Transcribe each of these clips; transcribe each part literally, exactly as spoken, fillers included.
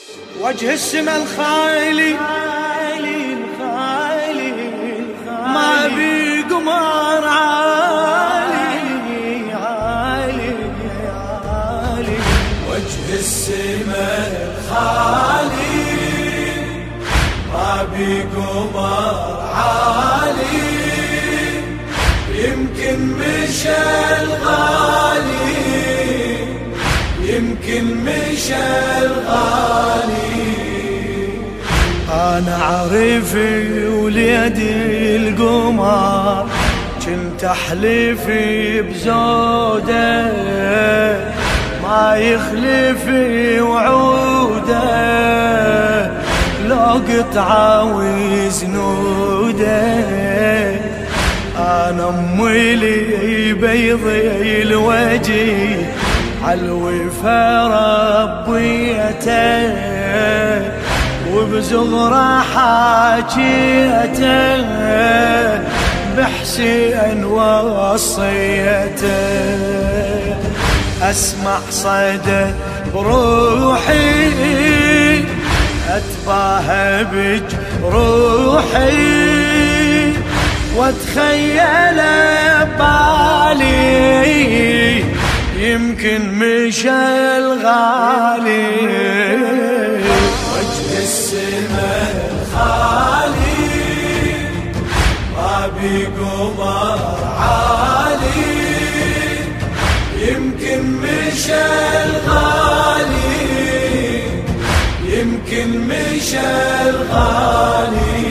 وجه السما الخالي ما بي قمر عالي عالي عالي. وجه السما الخالي ما بي قمر عالي، يمكن مشى الغالي، يمكن مشى الغالي. أنا عرفي وليدي القمر كنت أحلفي بزوده ما يخلفي وعوده، لو قطعة وزنوده. أنا أمي لي بيضي الوجه عالوفا ربيته، وبزغرة حاجيته بحسين وصيته. أسمع صدى بروحي أتباهى بجروحي، واتخيل بالي يمكن مشى الغالي. وجه السما الخالي ما بي قمر عالي، يمكن مشى الغالي، يمكن مشى الغالي.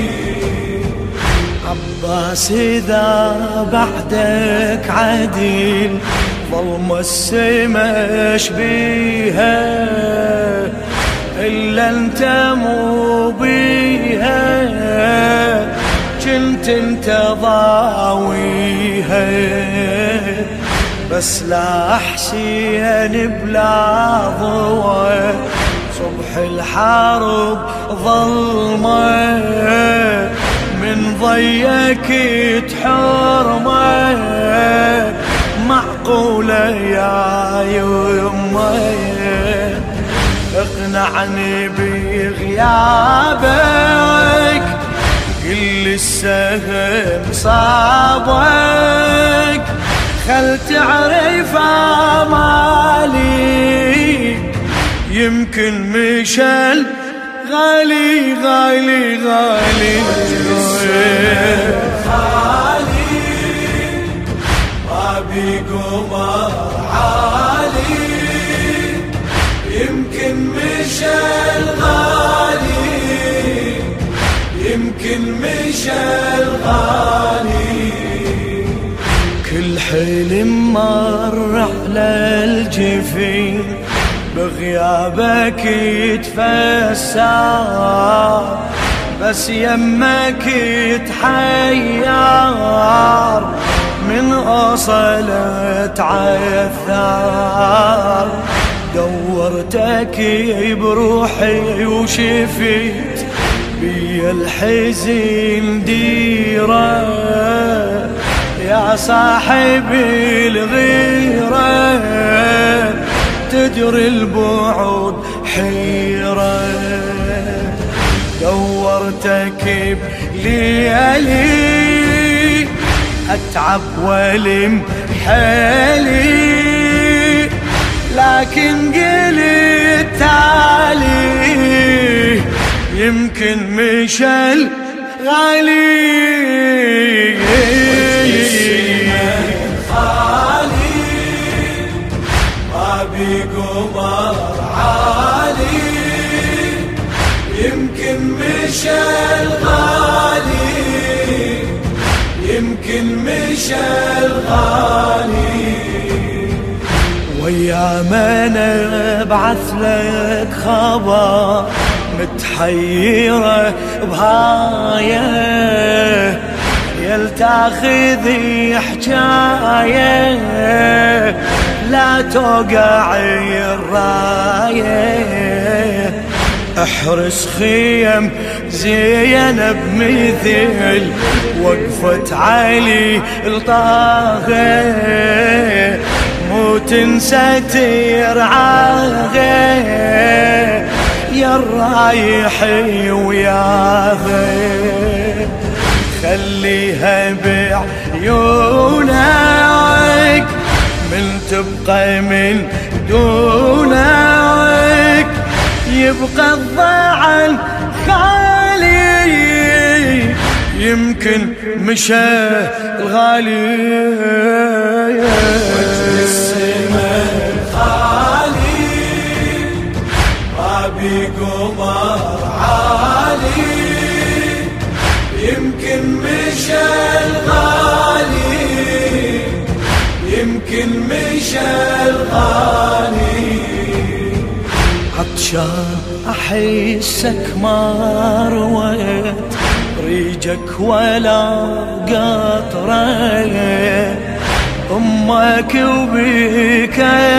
عباس إذا بعدك عديل ظلم السما شبيها، إلا انت مو بيها كنت انت ضاويها. بس لا حسين بلا ضوى صبح الحرب ظلمه، من ضيك تحرمه معقولة يا يمه. اقنعني بغيابك قل السهم صابك، خل تعرف امالي يمكن مشى غالي غالي غالي. ما بي قمر عالي، يمكن مشى الغالي، يمكن مشى الغالي. كل حلم مر على الجفين بغيابك يتفسر، بس يمك يتحير من أصلت عثار. دورتك بروحي وشفيت بي الحزن ديره، يا صاحبي الغيرة تدري البعد حيرة. دورتك بليالي أتعب والم حالي، لكن قلت تالي يمكن مشى الغالي. ما بي قمر عالي، يمكن مشى الغالي، يمكن مشى الغالي. ويا من ابعث لك خبر متحيرة بهايه، يلتاخذي حجايه لا توقع الرايه. احرس خيم زينب مثل وقفة علي الطاغي، مو تنسى ترعاغي يا الرايح وياها خليها بعيونك من تبقى من دونك يبقى الضعن خالي يمكن مشى الغالي وجه السماء خالي ما بي قمر عالي يمكن مشى الغالي يمكن مشى الغالي عطشان أحسك ما رويت ريجك ولا قطرة أمك وبيك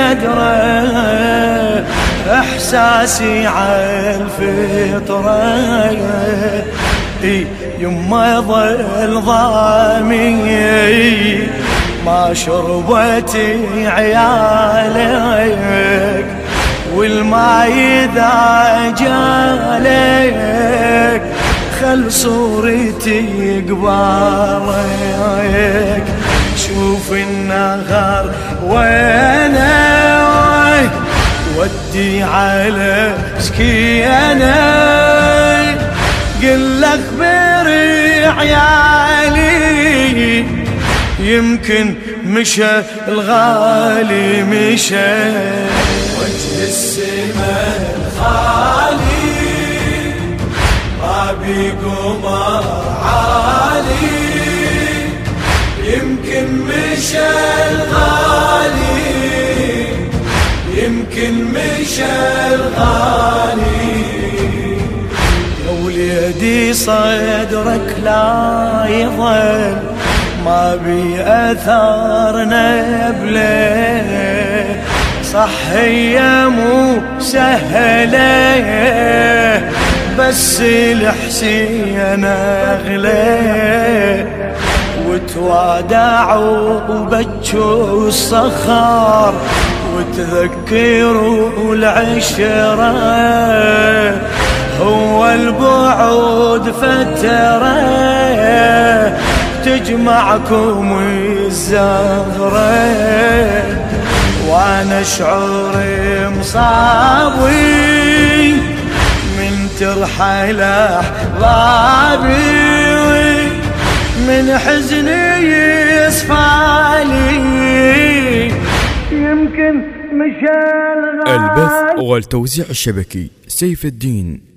أدرى إحساسي عالفطرة إي يما ظل ضامي ما شربتي عيالك والما إذا جالك خل صورتي قبالك شوف النهار وينه ودي على سكينه قل اخبري عيالي يمكن مشى الغالي مشى وجه السماء الخالي ما بي قمر عالي يمكن مشى الغالي يمكن مشى الغالي يا وليدي صدرك لا يظل ما بي أثار نبله صح هي مو سهلة بس الحسين أغلى وتوادعوا وبجوا الصخر وتذكروا العشرة هو البعد فترة تجمعكم الزهرة وانا شعوري مصابي من ترحل احبابي من حزني يصفالي يمكن مشى البث والتوزيع الشبكي سيف الدين